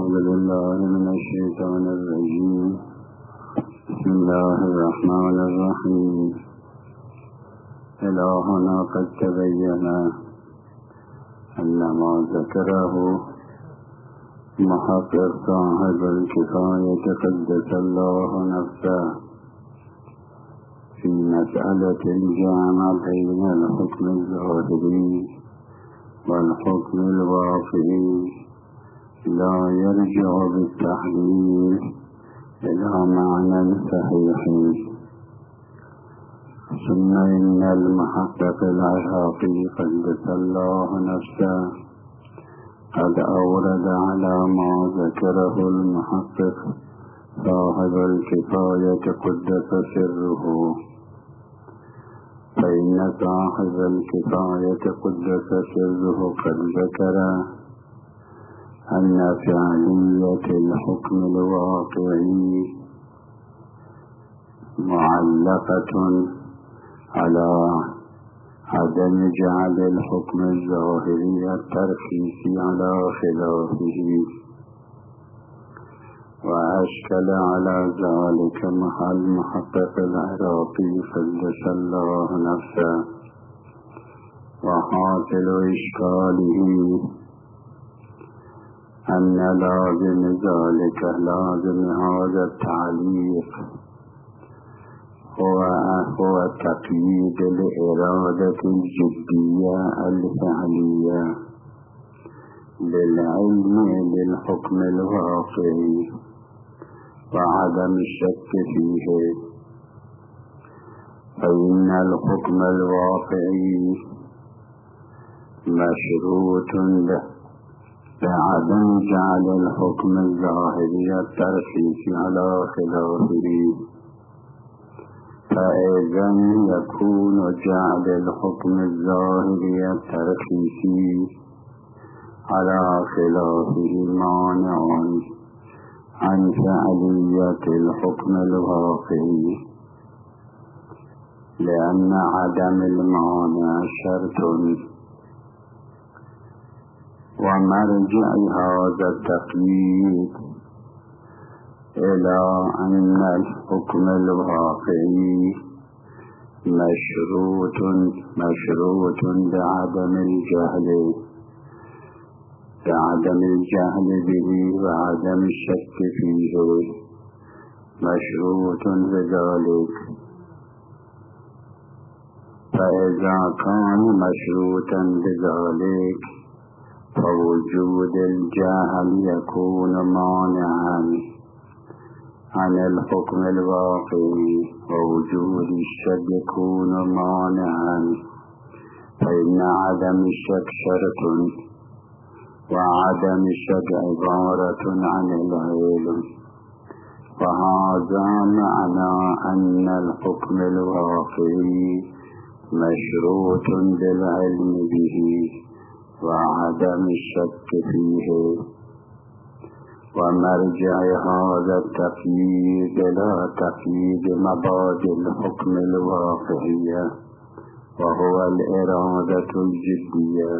أعوذ بالله من الشيطان الرجيم. بسم الله الرحمن الرحيم. إلهنا قد تبين أن ما ذكره محقق صاحب الكفاية قدس الله نفسه في مسألة الجامع بين الحكم الظاهري والحكم الواقعي لا يرجع بالتحديد إلى معنى صحيح. ثم إن المحقق العراقي قدس الله نفسه قد أورد على ما ذكره المحقق صاحب الكفاية قدس سره، فإن صاحب الكفاية قدس سره قد ذكر أن فعلية الحكم الواقعي معلقة على عدم جعل الحكم الظاهري الترخيصي على خلافه، وأشكل على ذلك المحقق العراقي قدس الله نفسه. وحاصل إشكاله أن لازم ذلك، لازم هذا التعليق هو تقييد الإرادة الجدية الفعلية بالعلم بالحكم الواقعي وعدم الشك فيه، فإن الحكم الواقعي مشروط بعدم جعل الحكم الظاهري الترخيصي على خلافه، فإذا يكون جعل الحكم الظاهري الترخيصي على خلافه مانعا عن فعلية الحكم الواقعي، لأن عدم المانع شرط. ومرجع هذا التقييد إلى أن الحكم الواقعي مشروط بعدم الجهل به وعدم الشك فيه، مشروط بذلك. فإذا كان مشروطا بذلك فوجود الجهل يكون مانعا عن الحكم الواقعي، ووجود الشك يكون مانعا، فإن عدم الشك شرط، وعدم الشك عبارة عن العلم. وهذا معنى أن الحكم الواقعي مشروط بالعلم به وعدم الشك فيه. ومرجع هذا التقييد إلى تقييد مبادئ الحكم الواقعية، وهو الإرادة الجدية.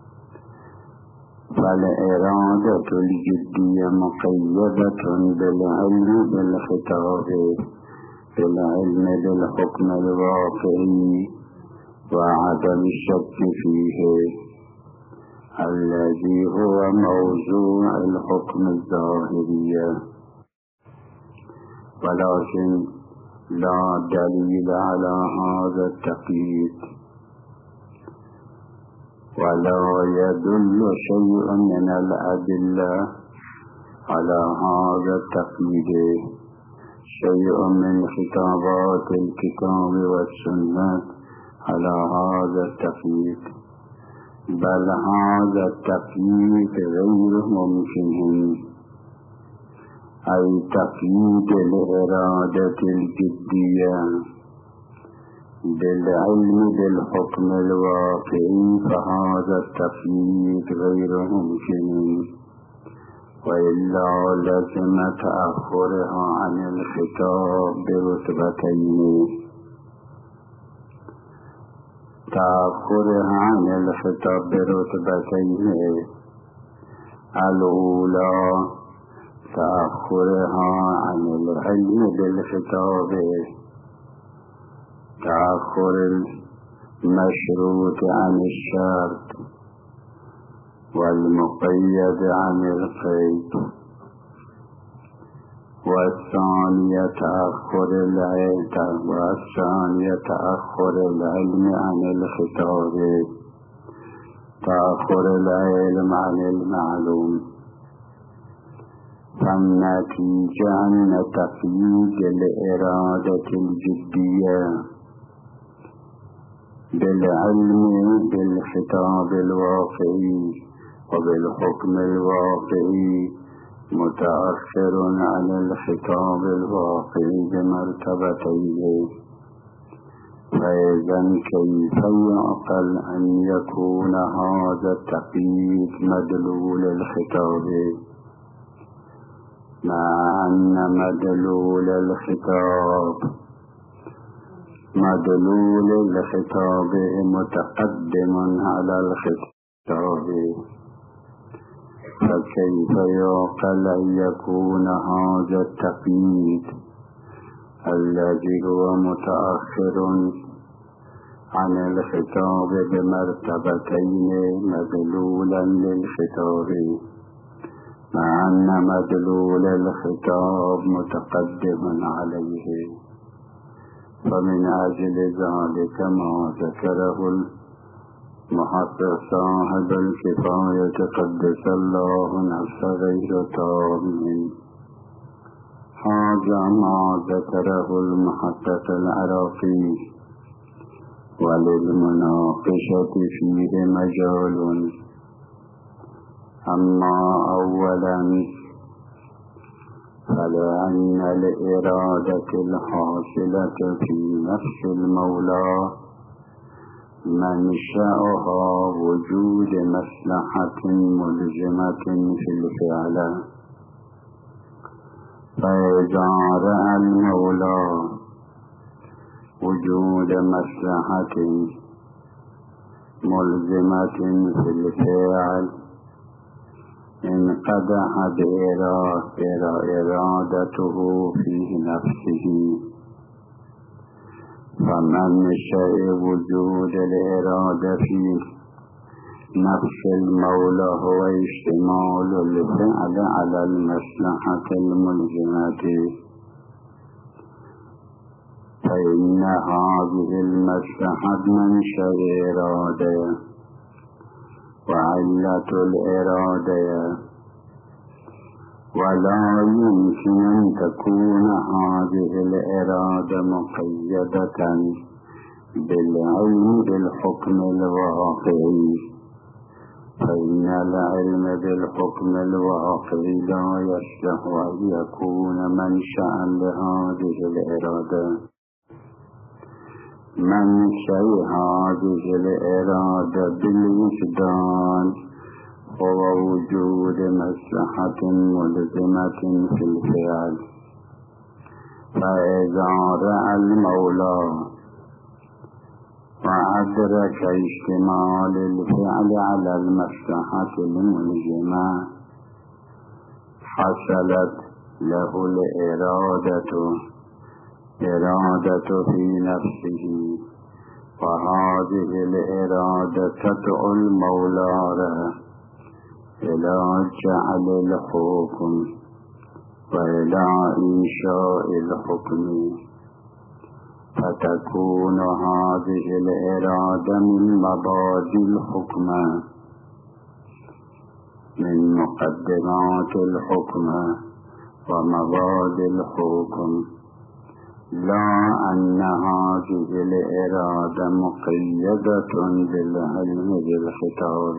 فالإرادة الجدية مقيدة بالعلم بالخطاب، بالعلم بالحكم الواقعي وعدم الشك فيه، الذي هو موضوع الحكم الظاهرية. ولكن لا دليل على هذا التقييد، ولا يدل شيء من الأدلة على هذا التقييد، شيء من خطابات الكتاب والسنة على هذا التقييد، بل هذا التقييد غير ممكن، أي تقييد الإرادة الجدية بالعلم بالحكم الواقعي، فهذا التقييد غير ممكن، وإلا لزم تأخرها عن الخطاب برتبتين، تأخرها عن الخطاب برتبتين: الأولى تأخرها عن العلم بالخطاب، تأخر المشروط عن الشرط والمقيد عن القيد. والثانية تأخر العلم عن الخطاب، تأخر العلم عن المعلوم. فالنتيجة أن تقييد الإرادة الجدية بالعلم بالخطاب الواقعي وبالحكم الواقعي متأخر عن الخطاب الواقعي بمرتبتين. فإذا كيف يعقل أن يكون هذا التقييد مدلول الخطاب، مع أن مدلول الخطاب متقدم على الخطاب؟ فكيف يعقل أن يكون هذا التقييد الذي هو متأخر عن الخطاب بمرتبتين مدلولا للخطاب، مع أن مدلول الخطاب متقدم عليه؟ فمن أجل ذلك ما ذكره المحقق صاحب الكفاية قدس الله نفس غير تام، هذا ما ذكره المحقق العراقي، وللمناقشة فيه مجال. أما أولا فلأن الإرادة الحاصلة في نفس المولى منشأها وجود مصلحة ملزمة في الفعل. فإذا رأى المولى وجود مصلحة ملزمة في الفعل انقدحت إرادته في نفسه. فمنشأ وجود الإرادة في نفس المولى هو اشتمال الفعل على المصلحة الملزمة، فإن هذه المصلحة منشأ إرادة وعلة الإرادة، ولا يمكن أن تكون هذه الإرادة مقيدة بالعلم بالحكم الواقعي، فإن العلم بالحكم الواقعي لا يصلح أن يكون منشأ لهذه الإرادة. منشأ هذه الإرادة بالوجدان هو وجود مصلحة ملزمة في الفعل. فإذا رأى المولى وأدرك اشتمال الفعل على المصلحة الملزمة حصلت له الإرادة في نفسه، وهذه الإرادة تدعو المولى إلى جعل الحكم وإلى إنشاء الحكم، فتكون هذه الإرادة من مبادئ الحكم، من مقدمات الحكم ومبادئ الحكم، لا أن هذه الإرادة مقيدة بالعلم بالخطاب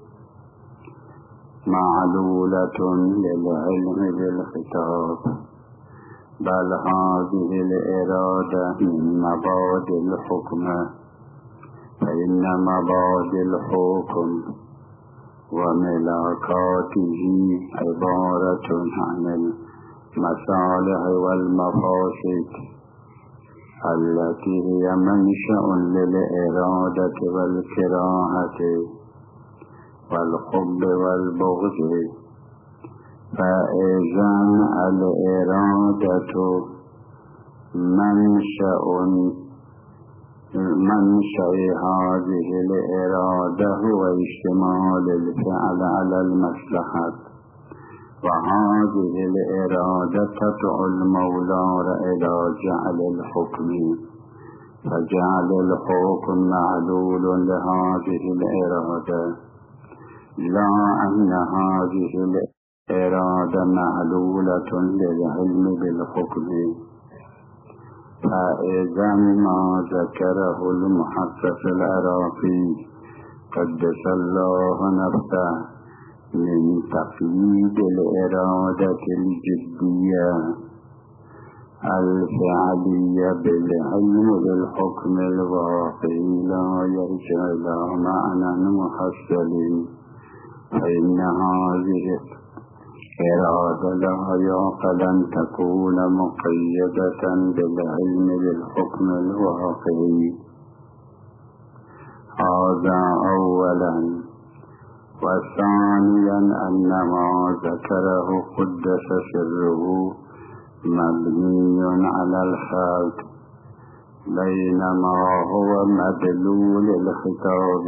معلولة للعلم بالخطاب، بل هذه الإرادة من مبادئ الحكم. فإن مبادئ الحكم وملاكاته عبارة عن المصالح والمفاسد التي هي منشأ للإرادة والكراهة والحب والبغض، فإذا الإرادة منشأ هذه الإرادة هو اشتمال الفعل على المصلحة، وهذه الإرادة تدعو المولى إلى جعل الحكم، فجعل الحكم معلول لهذه الإرادة، لا أن هذه الإرادة معلولة للعلم بالحكم. فإذا ما ذكره المحقق العراقي قدس الله نفسه من تقييد الإرادة الجدية الفعلية بالعلم بالحكم الواقعي لا يرجع إلى معنى محصل، فإن هذه الإرادة لا يعقل أن تكون مقيدة بالعلم بالحكم الواقعي. هذا أولا. وثانيا أن ما ذكره قدس سره مبني على الخلط بينما هو مدلول الخطاب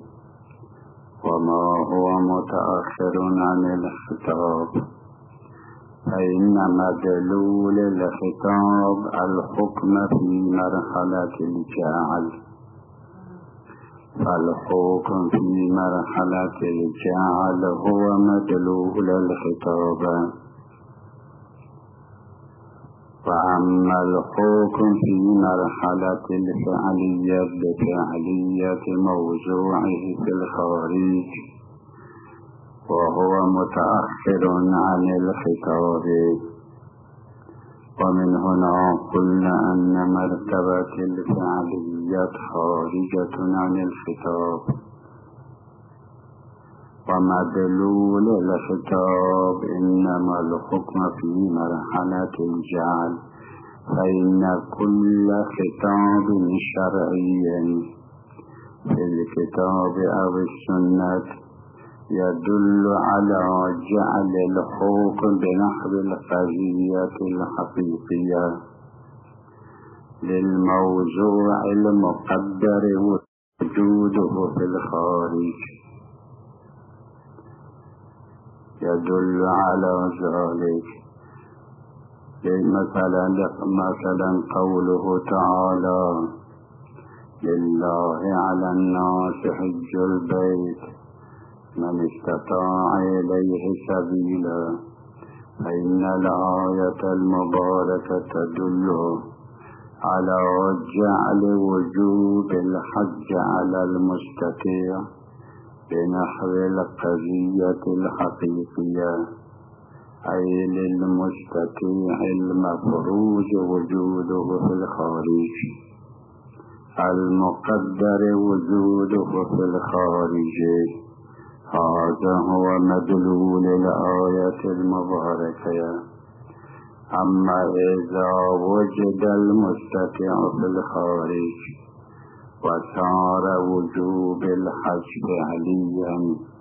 وما هو متأخر عن الخطاب، فإن مدلول الخطاب الحكم في مرحلة الجعل، فالحكم في مرحلة الجعل هو مدلول الخطاب، وأما الحكم في مرحلة الفعلية بفعلية موضوعه في الخارج وهو متأخر عن الخطاب. ومن هنا قلنا أن مرتبة الفعلية خارجة عن الخطاب، ومدلول الخطاب إنما الحكم في مرحلة الجعل، فإن كل خطاب شرعي في الكتاب أو السنة يدل على جعل الحكم بنحو القضية الحقيقية للموضوع المقدر وجوده في الخارج، يدل على ذلك. مثلا قوله تعالى: لله على الناس حج البيت من استطاع إليه سبيلا، فإن الآية المباركة تدل على جعل وجوب الحج على المستطيع بنحو القضية الحقيقية، أي للمستطيع المفروض وجوده في الخارج المقدر وجوده في الخارج. هذا هو مدلول الآية المباركة. أما إذا وجد المستطيع في الخارج وصار وجوب الحج فعليا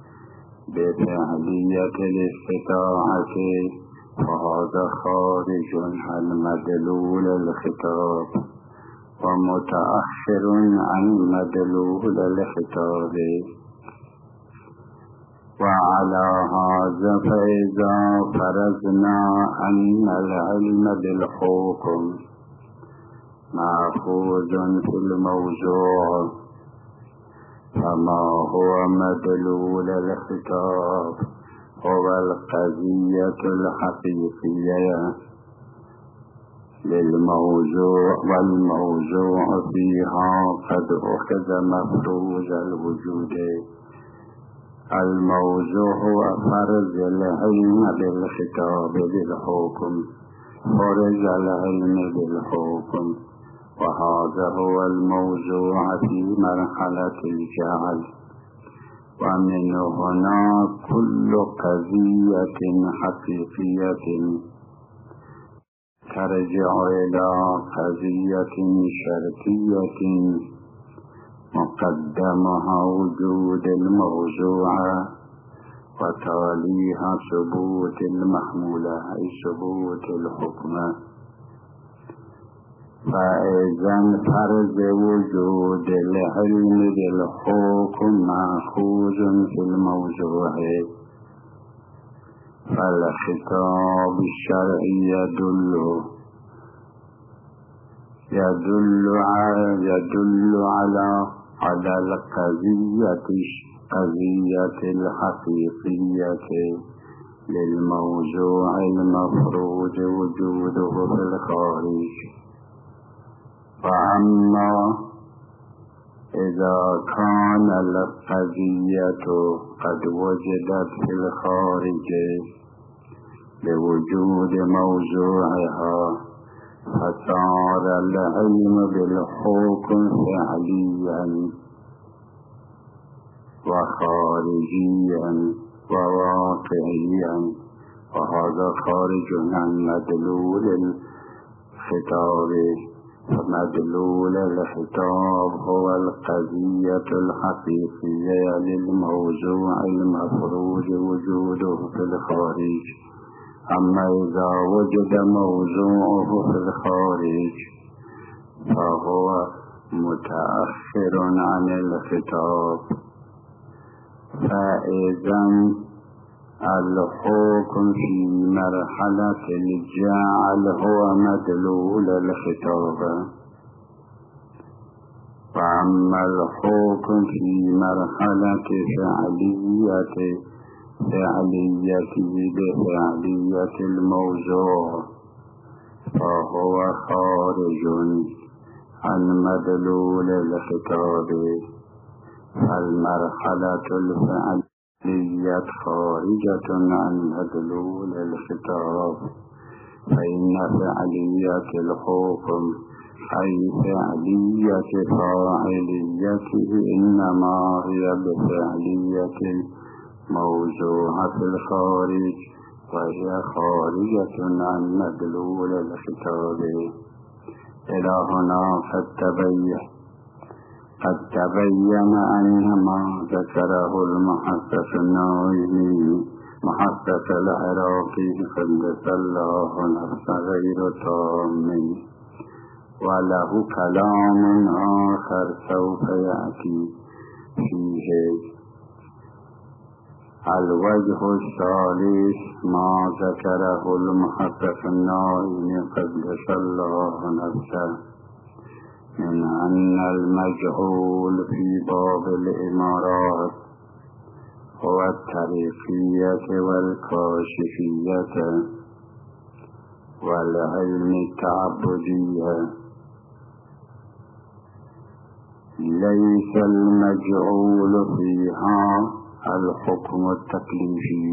بفعلية الاستطاعة، فهذا خارج عن مدلول الخطاب ومتأخر عن مدلول الخطاب. وعلى هذا فإذا فرضنا أن العلم بالحكم مأخوذ في الموضوع، فما هو مدلول الخطاب هو القضية الحقيقية للموضوع، والموضوع فيها قد أخذ مفروض الوجود. الموضوع هو فرض العلم بالخطاب بالحكم، فرض العلم بالحكم، وهذا هو الموضوع في مرحلة الجعل. ومن هنا كل قضية حقيقية ترجع إلى قضية شرطية مقدمها وجود الموضوع، وتاليها ثبوت المحمولة أي ثبوت الحكمة. فإذا فرض وجود العلم بالحكم مأخوذ في الموضوع، فالخطاب الشرعي يدل على القضية الحقيقية للموضوع المفروض وجوده في الخارج. فأما إذا كان القضية قد وجدت في الخارج بوجود موضوعها، فصار العلم بالحكم فعليا وخارجيا وواقعيا، وهذا خارج عن مدلول الخطاب. فمدلول الخطاب هو القضية الحقيقية للموضوع المفروض وجوده في الخارج. أما إذا وجد موضوعه في الخارج فهو متأخر عن الخطاب. فإذا الحكم في مرحلة الجعل هو مدلول الخطاب، وأما الحكم في مرحلة فعليته بفعلية الموضوع فهو خارج عن مدلول الخطاب. فالمرحلة الفعلية خارجة عن مدلول الخطاب، فإن فعلية الحكم أي فعلية فاعليته إنما هي بفعلية الموضوع في الخارج، وهي خارجة عن مدلول الخطاب. إلى هنا قد تبين أن ما ذكره المحقق النووي محقق العراقي قدس الله نفسه غير تام، وله كلام آخر سوف يأتي فيه. الوجه الثالث ما ذكره المحقق النووي قدس الله نفسه من أن المجهول في باب الإمارات هو الطريقية والكاشفية والعلم التعبدية، ليس المجهول فيها الحكم التكليفي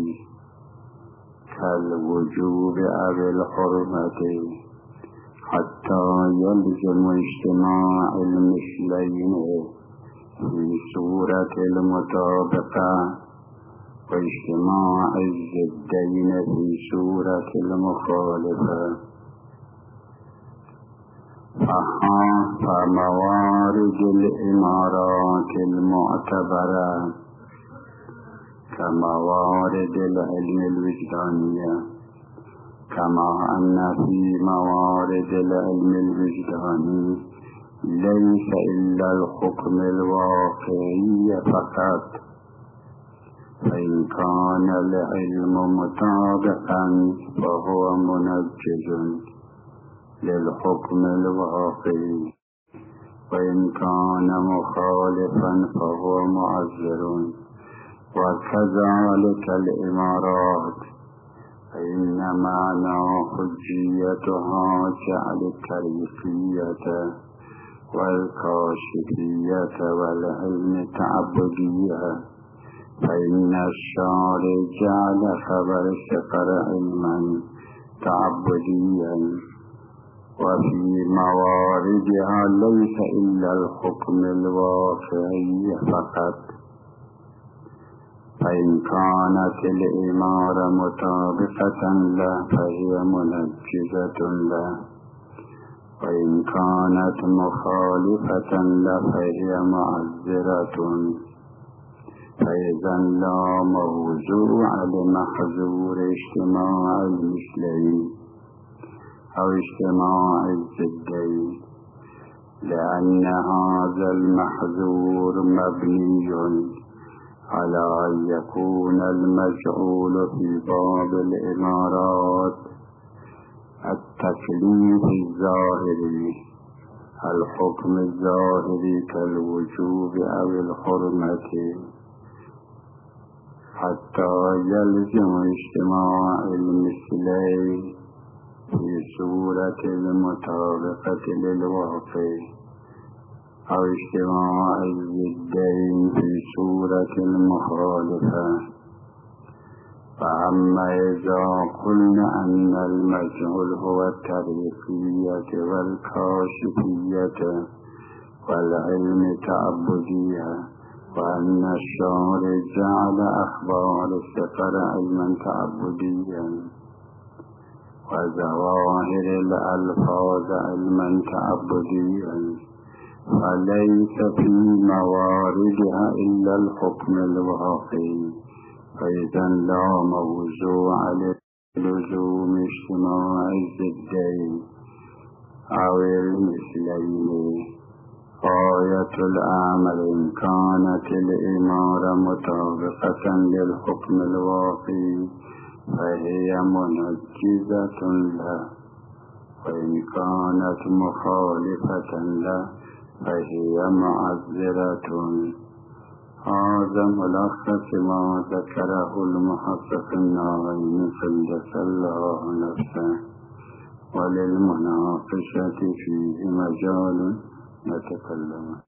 كالوجوب أو الحرمة، حتى يلزم اجتماع المثلين في صورة المطابقة واجتماع الضدين في صورة المخالفة. فموارد الإمارات المعتبرة كموارد العلم الوجدانية، كما أن في موارد العلم الوجداني ليس إلا الحكم الواقعي فقط. فإن كان العلم مطابقا فهو منجز للحكم الواقعي، وإن كان مخالفا فهو معذر. وكذلك الإمارات، فإن معنى حجيتها جعل الطريقية والكاشفية والعلم التعبدية، فإن الشارع جعل خبر السفر علما تعبديا. وفي مواردها ليس إلا الحكم الواقعي فقط. فإن كانت الإمارة مطابقة له فهي منجزة له، وإن كانت مخالفة له فهي معذرة. فإذا لا موضوع لمحظور اجتماع المثلين أو اجتماع الضدين، لأن هذا المحظور مبني على أن يكون المجعول في باب الإمارات التكليف الظاهري، الحكم الظاهري كالوجوب أو الحرمة، حتى يلزم اجتماع المثلين في صورة المطابقة للواقع، أو اجتماع الضدين في صورة المخالفة. فأما إذا قلنا أن المجهول هو التعريفية والكاشفية والعلم تعبدية، وأن الشارع جعل أخبار السفر علما تعبديا وظواهر الألفاظ علما تعبديا، فليس في مواردها إلا الحكم الواقعي. فإذا لا موضوع للزوم اجتماع الضدين أو المثلين. غاية الأمر إن كانت الإمارة مطابقة للحكم الواقعي فهي منجزة له، وإن كانت مخالفة له فهي معذرة. هذا ملخص ما ذكره المحقق الناظم قدس الله نفسه، وللمناقشة فيه مجال نتكلم.